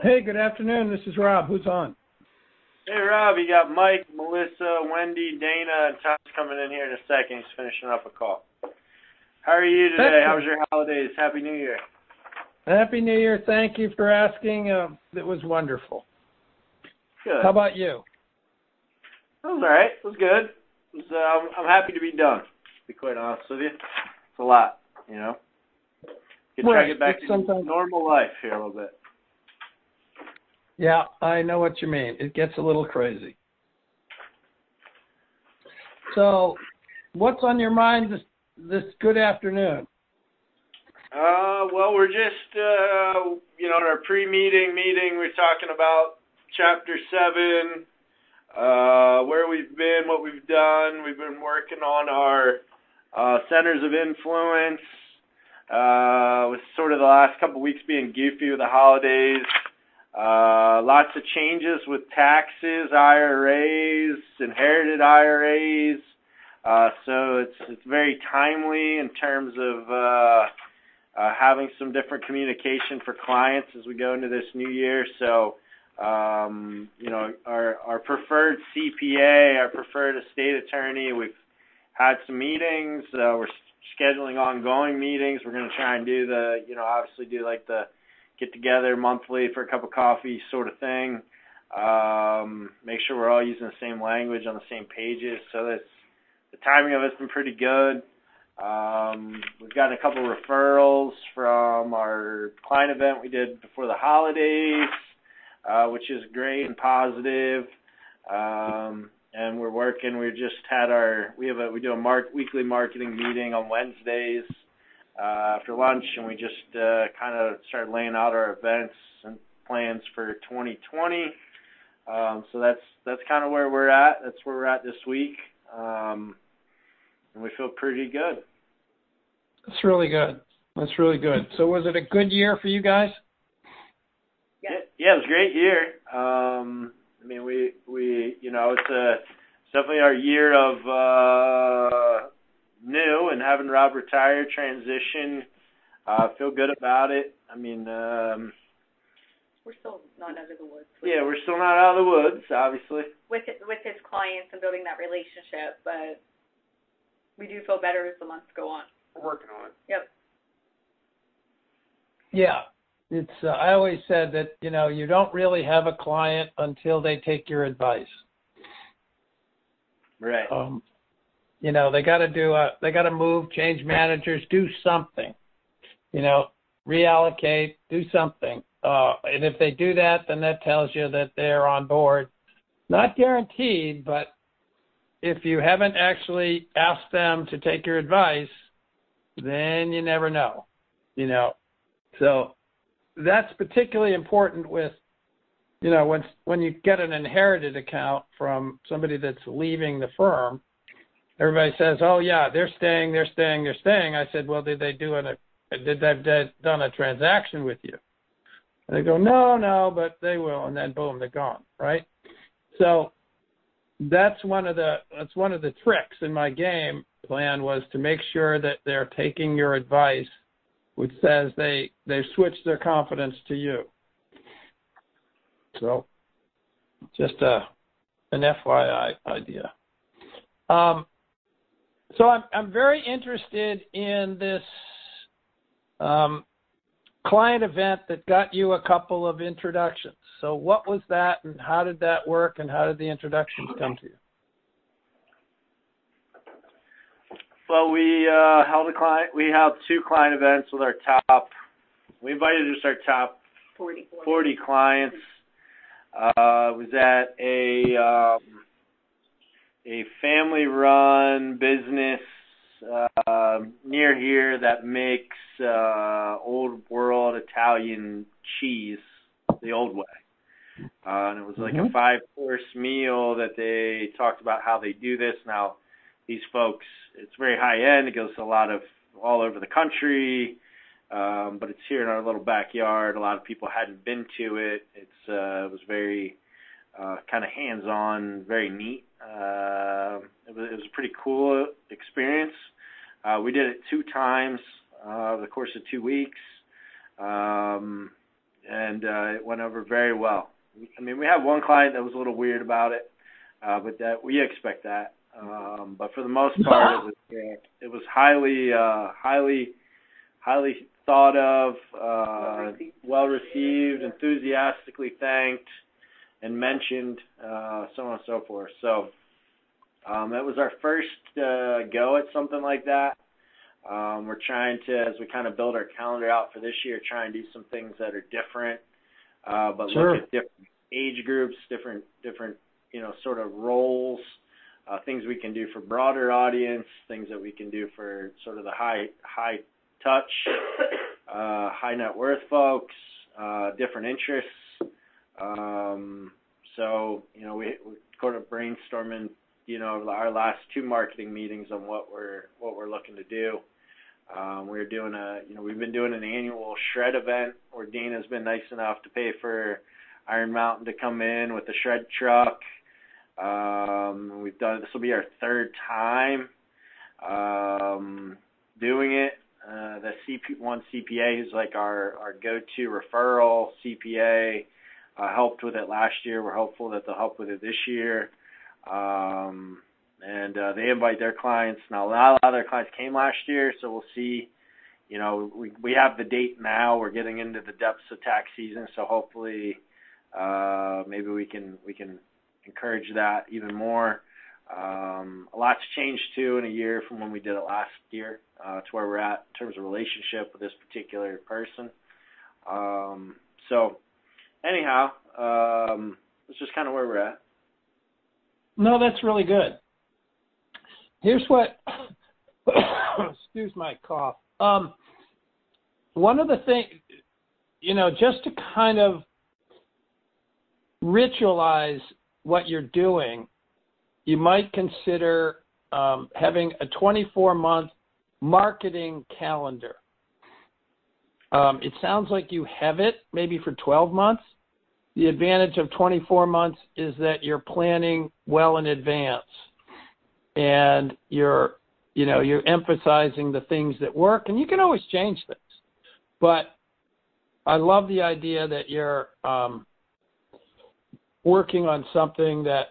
Hey, good afternoon. This is Rob. Who's on? Hey, Rob. You got Mike, Melissa, Wendy, Dana, and Tom's coming in here in a second. He's finishing up a call. How are you today? How was your holidays? Happy New Year. Happy New Year. Thank you for asking. It was wonderful. Good. How about you? It was all right. It was good. I'm happy to be done, to be quite honest with you. It's a lot, you know. Try to get back to normal life here a little bit. Yeah, I know what you mean. It gets a little crazy. So, what's on your mind this good afternoon? Well, we're just, in our pre-meeting meeting, we're talking about Chapter 7, where we've been, what we've done. We've been working on our centers of influence, with sort of the last couple of weeks being goofy with the holidays. Lots of changes with taxes, IRAs, inherited IRAs. So it's very timely in terms of having some different communication for clients as we go into this new year. So, our preferred CPA, our preferred estate attorney, we've had some meetings. We're scheduling ongoing meetings. We're going to try and do obviously do like the get together monthly for a cup of coffee sort of thing. Make sure we're all using the same language on the same pages. So the timing of it's been pretty good. We've gotten a couple of referrals from our client event we did before the holidays, which is great and positive. And we're working. We just had we do a weekly marketing meeting on Wednesdays after lunch, and we just kind of started laying out our events and plans for 2020. So that's kind of where we're at. That's where we're at this week. And we feel pretty good. That's really good. That's really good. So was it a good year for you guys? Yeah, it was a great year. It's definitely our year of new and having Rob retire, transition. Feel good about it. We're still not out of the woods. We're still not out of the woods, obviously. With his clients and building that relationship, but we do feel better as the months go on. We're working on it. Yep. Yeah. It's I always said that, you don't really have a client until they take your advice. Right. They got to move, change managers, do something. Reallocate, do something. And if they do that, then that tells you that they're on board. Not guaranteed, but if you haven't actually asked them to take your advice, then you never know. So that's particularly important with, when you get an inherited account from somebody that's leaving the firm. Everybody says, "Oh yeah, they're staying." I said, "Well, did they done a transaction with you?" And they go, "No, but they will." And then boom, they're gone. Right? So that's one of the tricks in my game plan was to make sure that they're taking your advice, which says they switch their confidence to you. So just an FYI idea. So I'm very interested in this client event that got you a couple of introductions. So what was that, and how did that work, and how did the introductions come to you? Well, we held two client events with our top. We invited just our top 40 clients. It was at a family-run business near here that makes old world Italian cheese the old way. And it was like a 5-course meal that they talked about how they do this. Now, these folks, it's very high end. It goes to all over the country, but it's here in our little backyard. A lot of people hadn't been to it. It was very kind of hands-on, very neat. It was a pretty cool experience. We did it 2 times over the course of 2 weeks. And and it went over very well. I mean, we had one client that was a little weird about it, but that we expect that. But for the most part, it was highly thought of, well received, enthusiastically thanked, and mentioned, so on and so forth. So that was our first go at something like that. We're trying to, as we kind of build our calendar out for this year, try and do some things that are different, but Sure. look at different age groups, different sort of roles, things we can do for broader audience, things that we can do for sort of the high touch, high net worth folks, different interests. So, we're kind of brainstorming, our last 2 marketing meetings on what we're looking to do. We've been doing an annual shred event where Dana's been nice enough to pay for Iron Mountain to come in with the shred truck. This will be our 3rd time doing it. The CP1 CPA, who's like our go-to referral CPA, helped with it last year. We're hopeful that they'll help with it this year. And they invite their clients. Now, not a lot of their clients came last year, so we'll see. We have the date now. We're getting into the depths of tax season, so hopefully maybe we can encourage that even more. A lot's changed, too, in a year from when we did it last year to where we're at in terms of relationship with this particular person. So, anyhow, it's just kind of where we're at. No, that's really good. Here's what, excuse my cough. One of the things, just to kind of ritualize what you're doing, you might consider having a 24-month marketing calendar. It sounds like you have it maybe for 12 months. The advantage of 24 months is that you're planning well in advance, and you're emphasizing the things that work, and you can always change things. But I love the idea that you're working on something that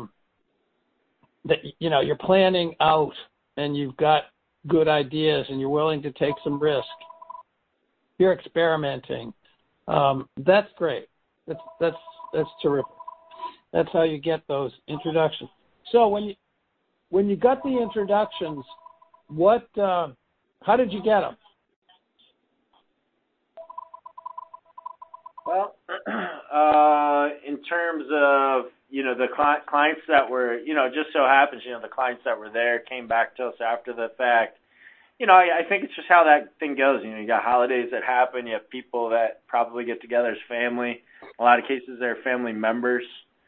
you're planning out, and you've got good ideas, and you're willing to take some risk. You're experimenting. That's great. That's terrific. That's how you get those introductions. So when you got the introductions, how did you get them? Well, in terms of the clients that were just so happens the clients that were there came back to us after the fact. I think it's just how that thing goes. You got holidays that happen. You have people that probably get together as family. A lot of cases, they're family members.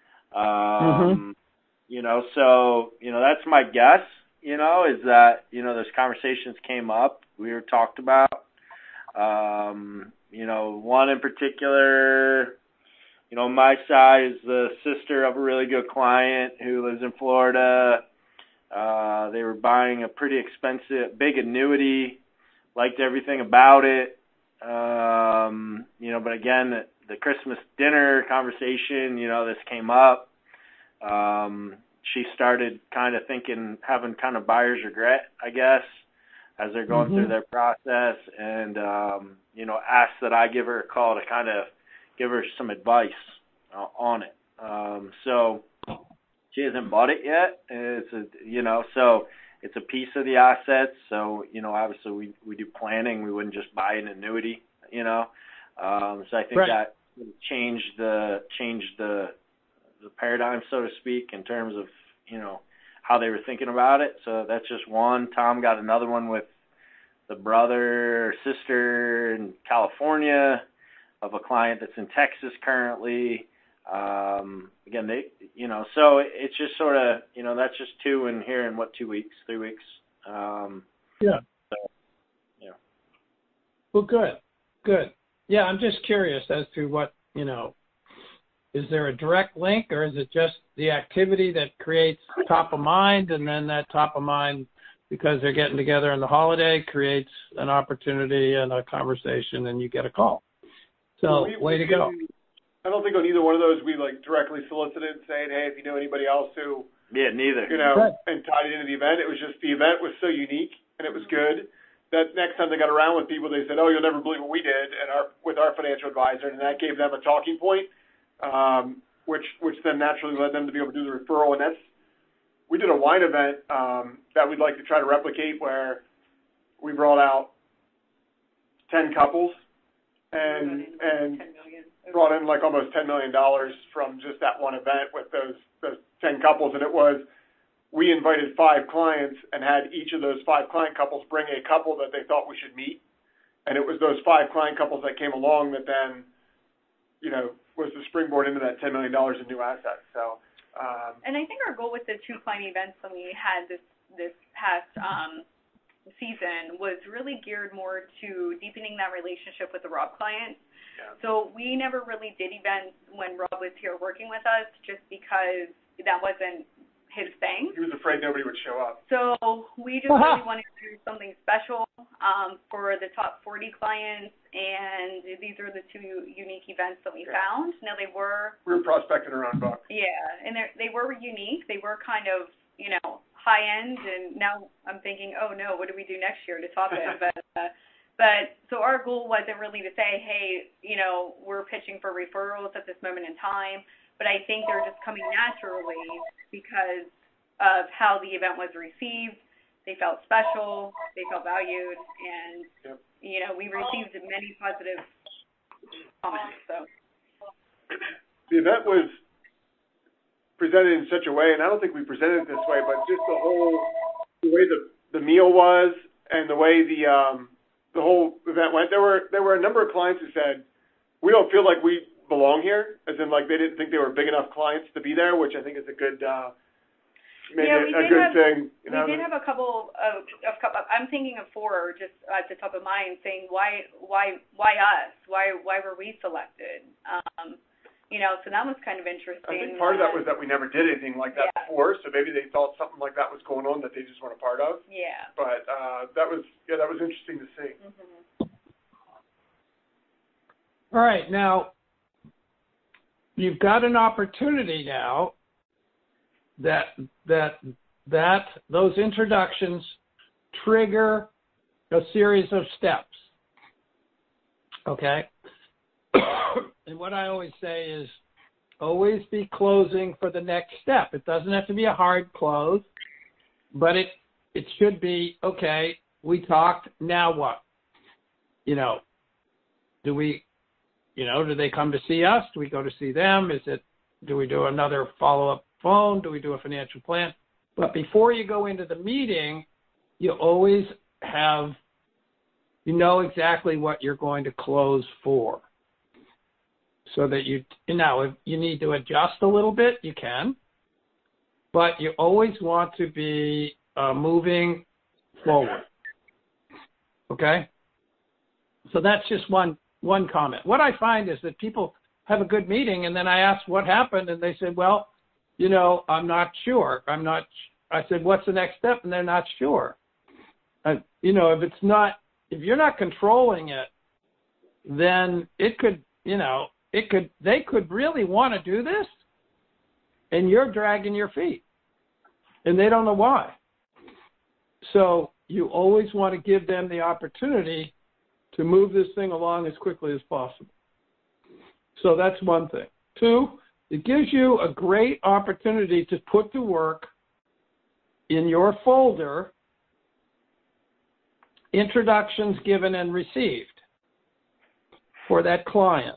So, that's my guess, is that, those conversations came up. We were talked about. One in particular, my side is the sister of a really good client who lives in Florida. They were buying a pretty expensive, big annuity, liked everything about it. But again, the Christmas dinner conversation, this came up. She started kind of having kind of buyer's regret, I guess, as they're going through their process, and, asked that I give her a call to kind of give her some advice on it. So she hasn't bought it yet. So it's a piece of the assets. So, obviously we do planning. We wouldn't just buy an annuity, So I think that changed the paradigm, so to speak, in terms of, how they were thinking about it. So that's just one. Tom got another one with the brother or sister in California of a client that's in Texas currently. Again, so it's just sort of, that's just 2 in here in 2 weeks, 3 weeks. Yeah. So, yeah. Well, good. Yeah, I'm just curious as to what, is there a direct link, or is it just the activity that creates top of mind, and then that top of mind, because they're getting together in the holiday, creates an opportunity and a conversation, and you get a call. So, way to go. I don't think on either one of those we like directly solicited saying, hey, if you know anybody else who, neither. And tied it into the event. It was just the event was so unique and it was good that next time they got around with people, they said, oh, you'll never believe what we did with our financial advisor. And that gave them a talking point, which then naturally led them to be able to do the referral. And we did a wine event that we'd like to try to replicate where we brought out 10 couples and brought in like almost $10 million from just that one event with those 10 couples. And we invited 5 clients and had each of those 5 client couples bring a couple that they thought we should meet. And it was those 5 client couples that came along that then, was the springboard into that $10 million in new assets. So, and I think our goal with the 2 client events that we had this past season was really geared more to deepening that relationship with the Rob client. Yeah. So we never really did events when Rob was here working with us just because that wasn't his thing. He was afraid nobody would show up. So we just really wanted to do something special for the top 40 clients, and these are the 2 unique events that we found. Now we were prospecting our own book. Yeah, and they were unique. They were kind of, high end, and now I'm thinking, oh no, what do we do next year to top it? But so our goal wasn't really to say, hey, we're pitching for referrals at this moment in time. But I think they're just coming naturally because of how the event was received. They felt special, they felt valued, and we received many positive comments. So the event was presented in such a way, and I don't think we presented it this way, but just the way the meal was and the way the whole event went. There were a number of clients who said, we don't feel like we belong here, as in like they didn't think they were big enough clients to be there, which I think is a good thing. We did have a couple of I'm thinking of 4 just at the top of mind saying why us? Why were we selected? So that was kind of interesting. I think part of that was that we never did anything like that before, so maybe they thought something like that was going on that they just weren't a part of. Yeah. But that was interesting to see. Mm-hmm. All right, now you've got an opportunity now that those introductions trigger a series of steps. Okay? And what I always say is always be closing for the next step. It doesn't have to be a hard close, but it should be, okay, we talked, now what? Do they come to see us? Do we go to see them? Do we do another follow-up phone? Do we do a financial plan? But before you go into the meeting, you always know exactly what you're going to close for. So that if you need to adjust a little bit, you can. But you always want to be moving forward. Okay? So that's just one comment. What I find is that people have a good meeting, and then I ask what happened, and they said, well, I'm not sure. I said, what's the next step? And they're not sure. If you're not controlling it, then they could really want to do this, and you're dragging your feet, and they don't know why. So you always want to give them the opportunity to move this thing along as quickly as possible. So that's one thing. 2, it gives you a great opportunity to put to work in your folder introductions given and received for that client.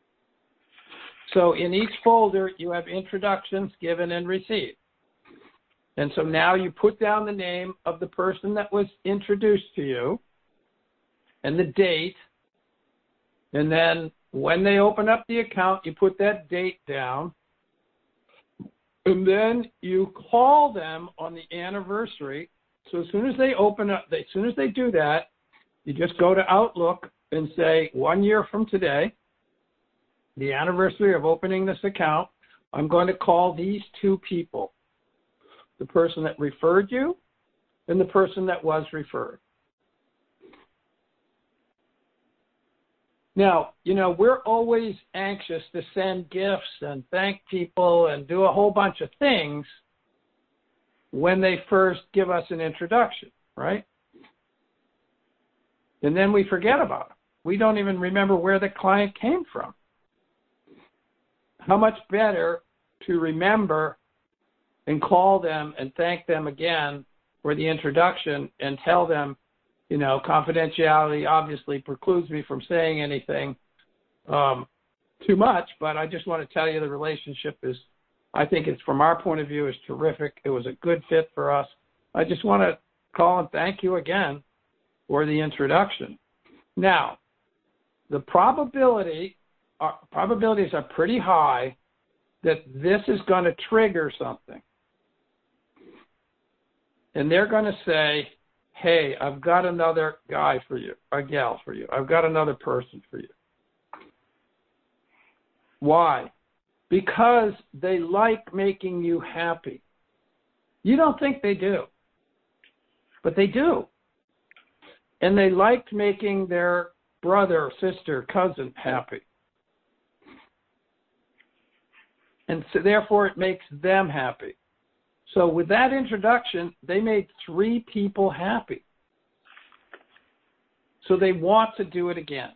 So in each folder, you have introductions given and received. And so now you put down the name of the person that was introduced to you and the date. And then when they open up the account, you put that date down. And then you call them on the anniversary. So as soon as they do that, you just go to Outlook and say 1 year from today, the anniversary of opening this account, I'm going to call these 2 people, the person that referred you and the person that was referred. Now, we're always anxious to send gifts and thank people and do a whole bunch of things when they first give us an introduction, right? And then we forget about them. We don't even remember where the client came from. How much better to remember and call them and thank them again for the introduction and tell them, confidentiality obviously precludes me from saying anything too much, but I just want to tell you the relationship is, I think it's, from our point of view, is terrific. It was a good fit for us. I just want to call and thank you again for the introduction. Now, the probabilities are pretty high that this is going to trigger something. And they're going to say, hey, I've got another guy for you, a gal for you. I've got another person for you. Why? Because they like making you happy. You don't think they do, but they do. And they liked making their brother, sister, cousin happy. And so therefore it makes them happy. So with that introduction, they made 3 people happy. So they want to do it again.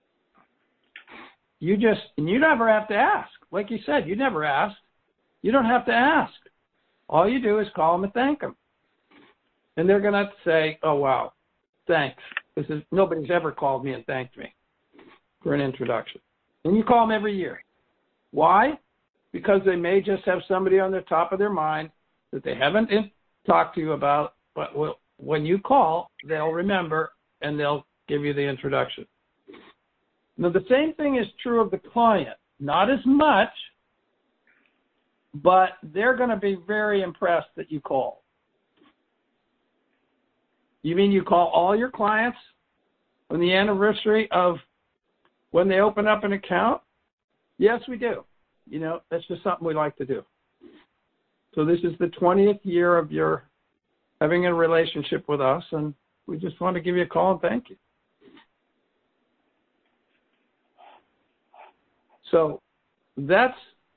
You never have to ask. Like you said, you never asked. You don't have to ask. All you do is call them and thank them. And they're going to say, oh, wow, thanks. Nobody's ever called me and thanked me for an introduction. And you call them every year. Why? Because they may just have somebody on the top of their mind that they haven't talked to you about, but when you call, they'll remember and they'll give you the introduction. Now, the same thing is true of the client. Not as much, but they're going to be very impressed that you call. You mean you call all your clients on the anniversary of when they open up an account? Yes, we do. That's just something we like to do. So this is the 20th year of your having a relationship with us, and we just want to give you a call and thank you. So that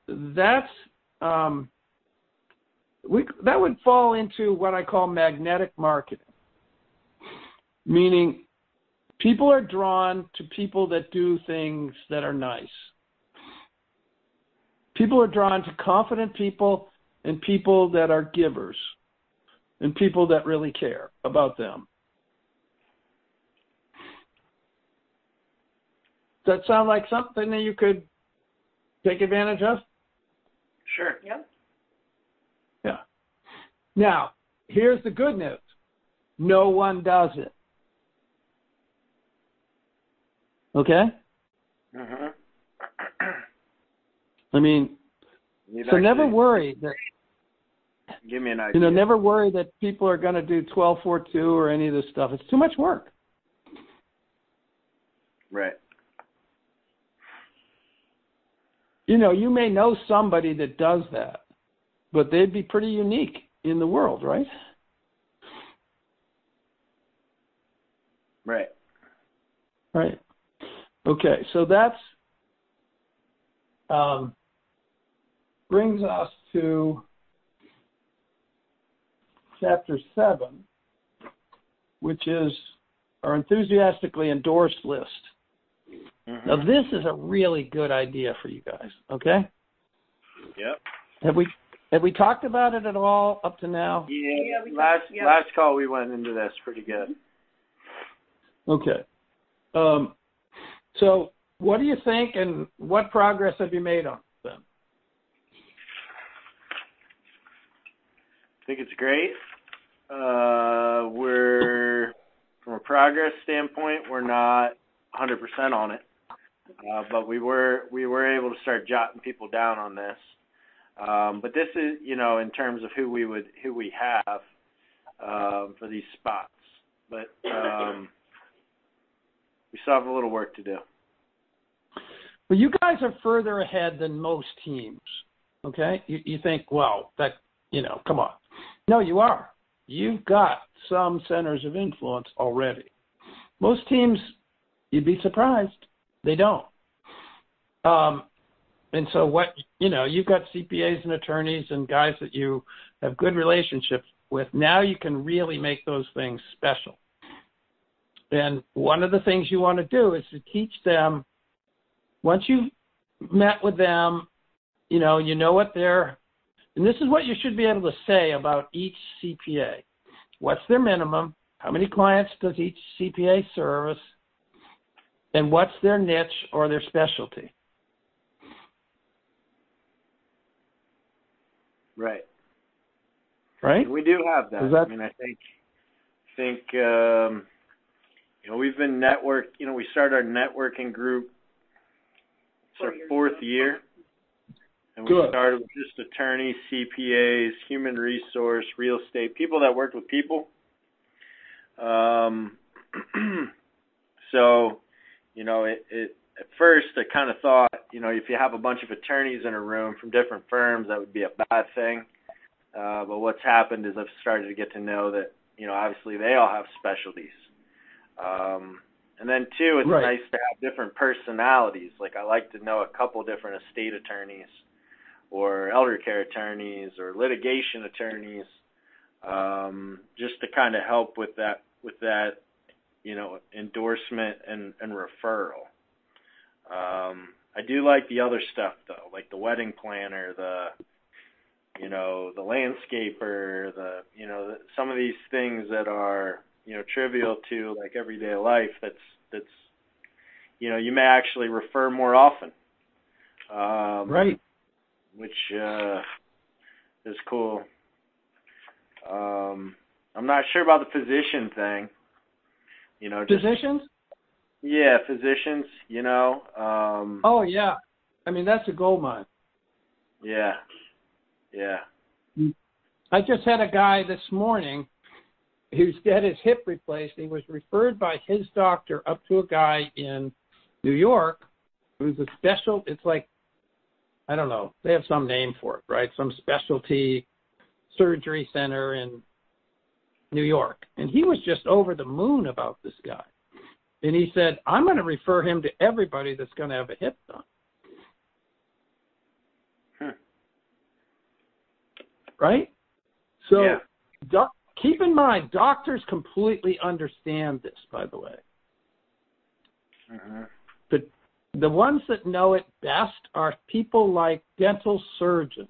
would fall into what I call magnetic marketing, meaning people are drawn to people that do things that are nice. People are drawn to confident people and people that are givers and people that really care about them. Does that sound like something that you could take advantage of? Sure. Yep. Yeah. Now, here's the good news. No one does it. Okay? Mm-hmm. I mean, never worry that. Give me an idea. Never worry that people are going to do 1242 or any of this stuff. It's too much work. Right. You may know somebody that does that, but they'd be pretty unique in the world, right? Right. Right. Okay, so that's brings us to Chapter 7, which is our enthusiastically endorsed list. Mm-hmm. Now, this is a really good idea for you guys, okay? Yep. Have we talked about it at all up to now? Yeah, last call we went into this pretty good. Okay. So what do you think, and what progress have you made on them? I think it's great. We're, from a progress standpoint, we're not 100% on it, but we were able to start jotting people down on this. But this is, in terms of who we have for these spots. But we still have a little work to do. Well, you guys are further ahead than most teams, okay? You think, well, that, come on. No, you are. You've got some centers of influence already. Most teams, you'd be surprised, They don't. And so you've got CPAs and attorneys and guys that you have good relationships with. Now you can really make those things special. And one of the things you want to do is to teach them, once you've met with them, you know what and this is what you should be able to say about each CPA. What's their minimum? How many clients does each CPA service? And what's their niche or their specialty? Right. Right? And we do have that. I mean, I think we've been we started our networking group. It's our 4th year. And we started with just attorneys, CPAs, human resource, real estate, people that worked with people. So, at first I kind of thought, if you have a bunch of attorneys in a room from different firms, that would be a bad thing. But what's happened is I've started to get to know that, obviously they all have specialties. And then too, it's nice to have different personalities. Like I like to know a couple different estate attorneys or elder care attorneys or litigation attorneys, just to kind of help with that, endorsement and referral. I do like the other stuff though, like the wedding planner, the landscaper, some of these things that are, trivial to like everyday life. That's you may actually refer more often. Right. Which is cool. I'm not sure about the physician thing. Physicians? Yeah, physicians, oh, yeah. I mean, that's a gold mine. Yeah. I just had a guy this morning who's had his hip replaced. He was referred by his doctor up to a guy in New York who's it's like, I don't know, they have some name for it, right? Some specialty surgery center in New York. And he was just over the moon about this guy. And he said, I'm going to refer him to everybody that's going to have a hip done. Right? So keep in mind, doctors completely understand this, by the way. But the ones that know it best are people like dental surgeons.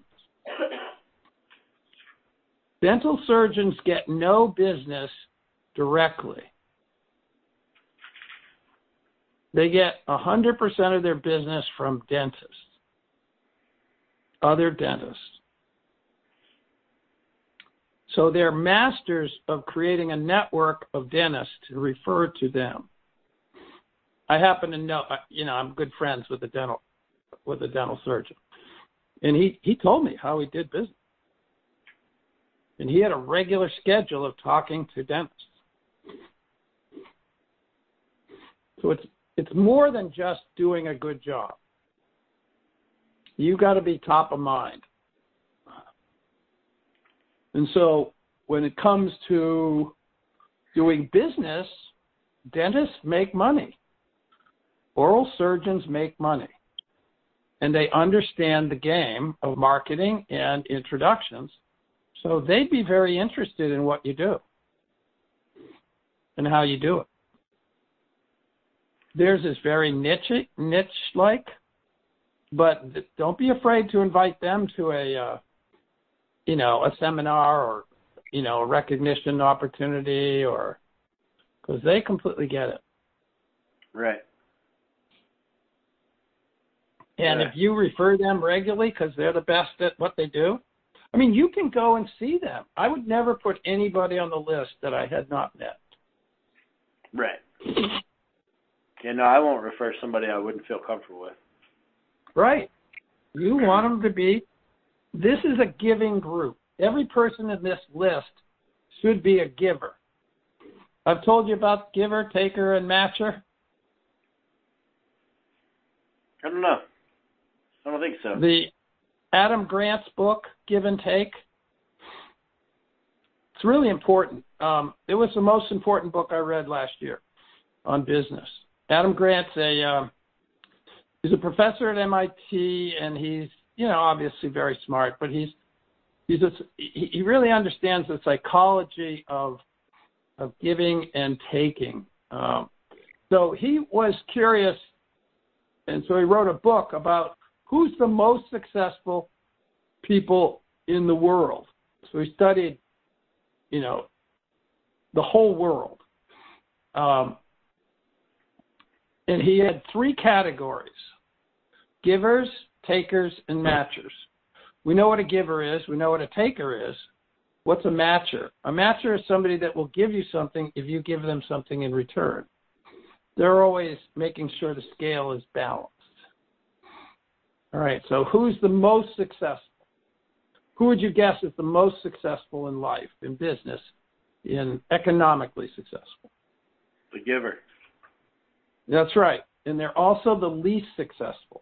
Dental surgeons get no business directly. They get 100% of their business from dentists, other dentists. So they're masters of creating a network of dentists to refer to them. I happen to know, I'm good friends with a dental surgeon. And he told me how he did business. And he had a regular schedule of talking to dentists. So it's more than just doing a good job. You got to be top of mind. And so when it comes to doing business, dentists make money. Oral surgeons make money. And they understand the game of marketing and introductions. So they'd be very interested in what you do and how you do it. Theirs is very niche-like, but don't be afraid to invite them to a seminar or, a recognition opportunity, because they completely get it. Right. And if you refer them regularly because they're the best at what they do, I mean, you can go and see them. I would never put anybody on the list that I had not met. Right. I won't refer somebody I wouldn't feel comfortable with. Right. You want them to be. This is a giving group. Every person in this list should be a giver. I've told you about giver, taker, and matcher. I don't know. I don't think so. The Adam Grant's book, Give and Take. It's really important. It was the most important book I read last year on business. Adam Grant's He's a professor at MIT, and he's, obviously very smart, but he really understands the psychology of giving and taking. So he was curious, and so he wrote a book about who's the most successful people in the world. So he studied, the whole world. And he had 3 categories: givers, takers, and matchers. We know what a giver is. We know what a taker is. What's a matcher? A matcher is somebody that will give you something if you give them something in return. They're always making sure the scale is balanced. All right, so who's the most successful? Who would you guess is the most successful in life, in business, in economically successful? The giver. That's right. And they're also the least successful.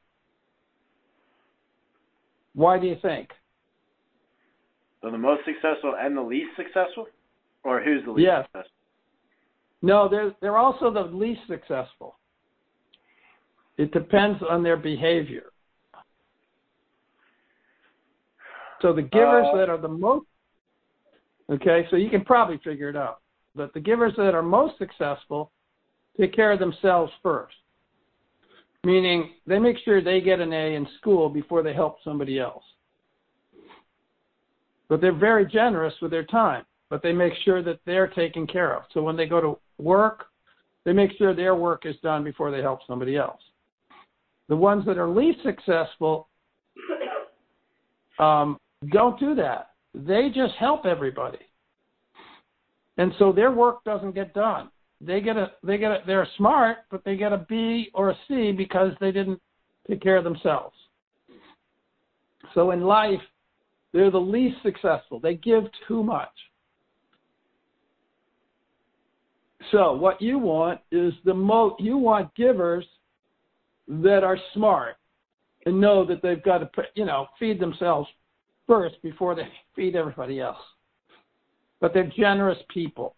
Why do you think? So the most successful and the least successful? Or who's the least successful? No, they're also the least successful. It depends on their behavior. So the givers that are the most, okay, so you can probably figure it out. But the givers that are most successful take care of themselves first, meaning they make sure they get an A in school before they help somebody else. But they're very generous with their time, but they make sure that they're taken care of. So when they go to work, they make sure their work is done before they help somebody else. The ones that are least successful don't do that. They just help everybody. And so their work doesn't get done. They're smart, but they get a B or a C because they didn't take care of themselves. So in life, they're the least successful. They give too much. So what you want is you want givers that are smart and know that they've got to, feed themselves first before they feed everybody else. But they're generous people.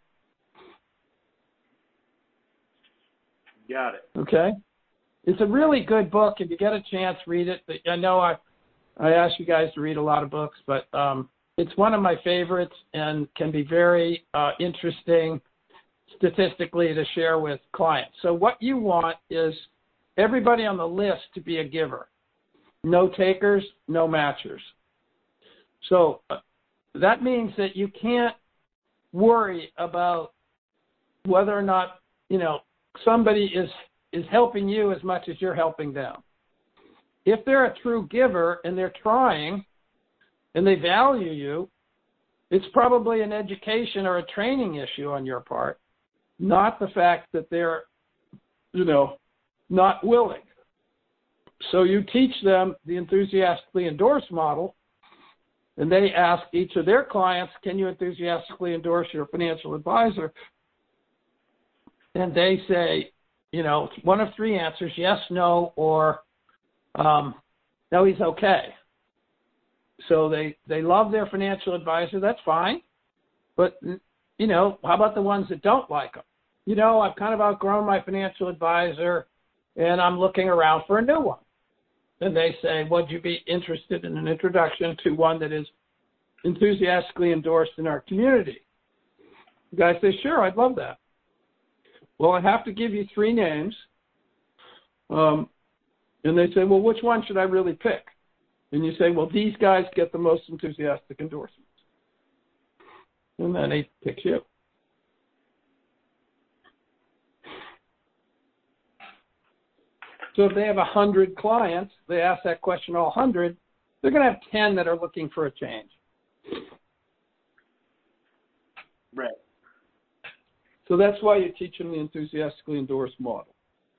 Got it. Okay? It's a really good book. If you get a chance, read it. I know I ask you guys to read a lot of books, but it's one of my favorites and can be very interesting statistically to share with clients. So what you want is everybody on the list to be a giver. No takers, no matchers. So that means that you can't worry about whether or not, somebody is helping you as much as you're helping them. If they're a true giver and they're trying and they value you, it's probably an education or a training issue on your part, not the fact that they're, not willing. So you teach them the enthusiastically endorsed model, and they ask each of their clients, can you enthusiastically endorse your financial advisor? And they say, one of 3 answers, yes, no, or no, he's okay. So they love their financial advisor. That's fine. But, how about the ones that don't like him? I've kind of outgrown my financial advisor, and I'm looking around for a new one. And they say, would you be interested in an introduction to one that is enthusiastically endorsed in our community? The guy says, sure, I'd love that. Well, I have to give you 3 names. And they say, well, which one should I really pick? And you say, well, these guys get the most enthusiastic endorsements. And then he picks you. So if they have 100 clients, they ask that question all 100, they're going to have 10 that are looking for a change. Right. So that's why you teach them the enthusiastically endorsed model.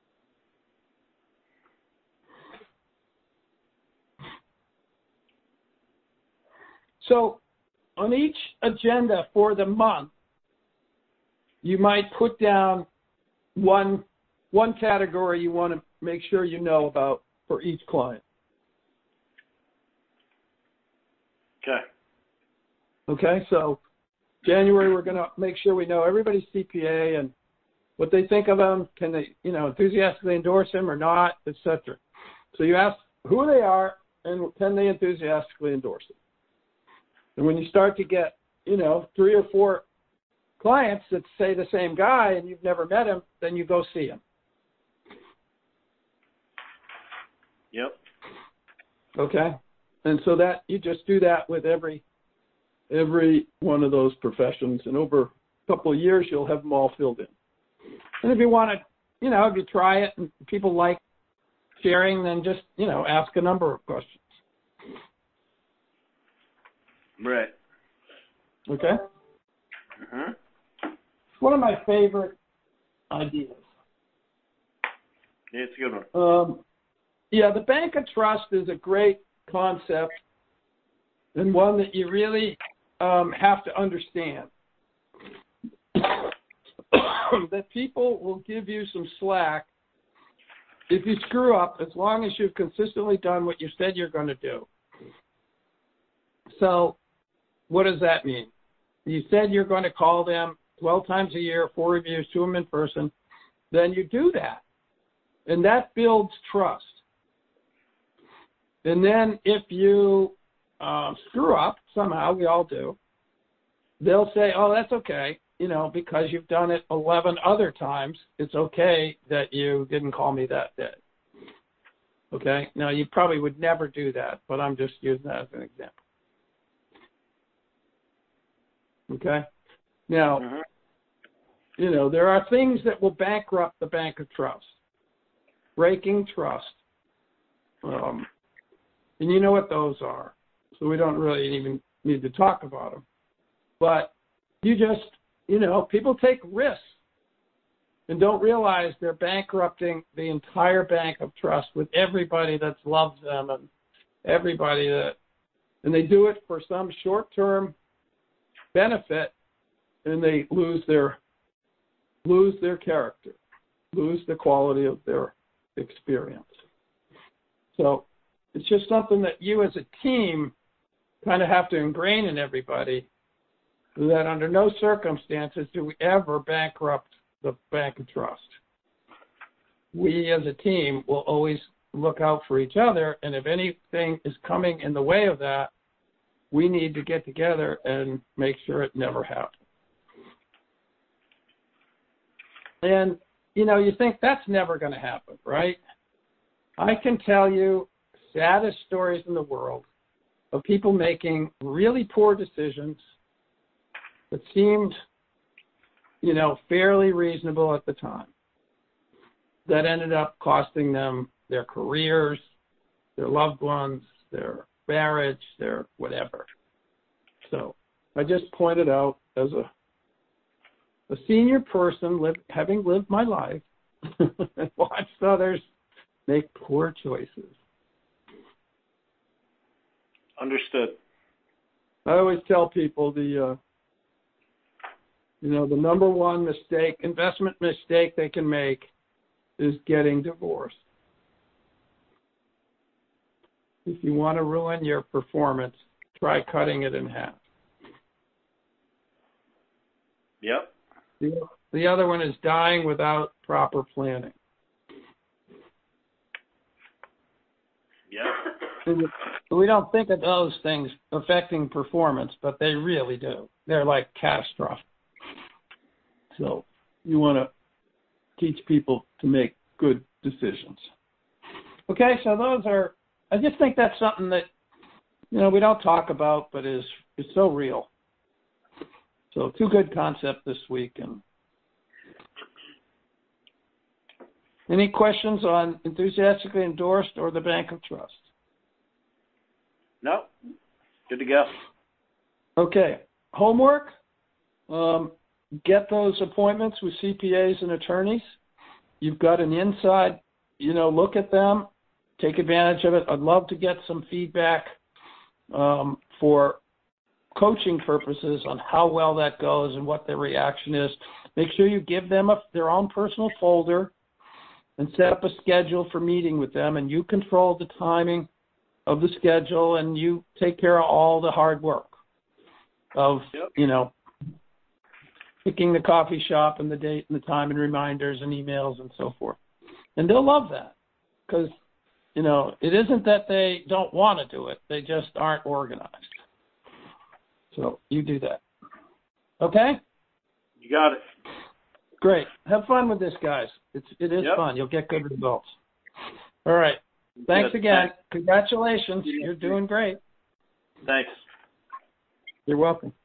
So on each agenda for the month, you might put down one category you want to make sure you know about for each client. Okay, so January, we're going to make sure we know everybody's CPA and what they think of them. Can they, enthusiastically endorse him or not, etc. So you ask who they are and can they enthusiastically endorse it. And when you start to get, 3 or 4 clients that say the same guy and you've never met him, then you go see him. Yep. Okay? And so that you just do that with every one of those professions, and over a couple of years you'll have them all filled in. And if you want to, if you try it and people like sharing, then just, ask a number of questions. Right. Okay? Mm-hmm. It's one of my favorite ideas. Yeah, it's a good one. The Bank of Trust is a great concept and one that you really have to understand. That people will give you some slack if you screw up, as long as you've consistently done what you said you're going to do. So what does that mean? You said you're going to call them 12 times a year, 4 reviews, 2 of them in person. Then you do that. And that builds trust. And then if you screw up, somehow, we all do, they'll say, oh, that's okay. Because you've done it 11 other times, it's okay that you didn't call me that day. Okay? Now, you probably would never do that, but I'm just using that as an example. Okay? Now, there are things that will bankrupt the Bank of Trust. Breaking trust. And you know what those are. So we don't really even need to talk about them. But you just, people take risks and don't realize they're bankrupting the entire Bank of Trust with everybody that loves them and everybody and they do it for some short-term benefit, and they lose their character, lose the quality of their experience. So it's just something that you as a team kind of have to ingrain in everybody, that under no circumstances do we ever bankrupt the Bank of Trust. We as a team will always look out for each other, and if anything is coming in the way of that, we need to get together and make sure it never happens. And, you think that's never going to happen, right? I can tell you saddest stories in the world of people making really poor decisions that seemed, fairly reasonable at the time, that ended up costing them their careers, their loved ones, their marriage, their whatever. So I just pointed out as a senior person, having lived my life, and watched others make poor choices. Understood. I always tell people the number one investment mistake they can make is getting divorced. If you want to ruin your performance, try cutting it in half. Yep. The other one is dying without proper planning. Yep. We don't think of those things affecting performance, but they really do. They're like catastrophic. So you want to teach people to make good decisions. Okay, so I just think that's something that, we don't talk about, but is so real. So 2 good concepts this week. And any questions on enthusiastically endorsed or the Bank of Trust? No. Good to go. Okay. Homework. Get those appointments with CPAs and attorneys. You've got an inside, look at them. Take advantage of it. I'd love to get some feedback for coaching purposes on how well that goes and what their reaction is. Make sure you give them their own personal folder and set up a schedule for meeting with them, and you control the timing of the schedule, and you take care of all the hard work of, picking the coffee shop and the date and the time and reminders and emails and so forth. And they'll love that because you know, it isn't that they don't want to do it. They just aren't organized. So you do that. Okay? You got it. Great. Have fun with this, guys. It is Yep. fun. You'll get good results. All right. Thanks again. Thanks. Congratulations. You're doing great. Thanks. You're welcome.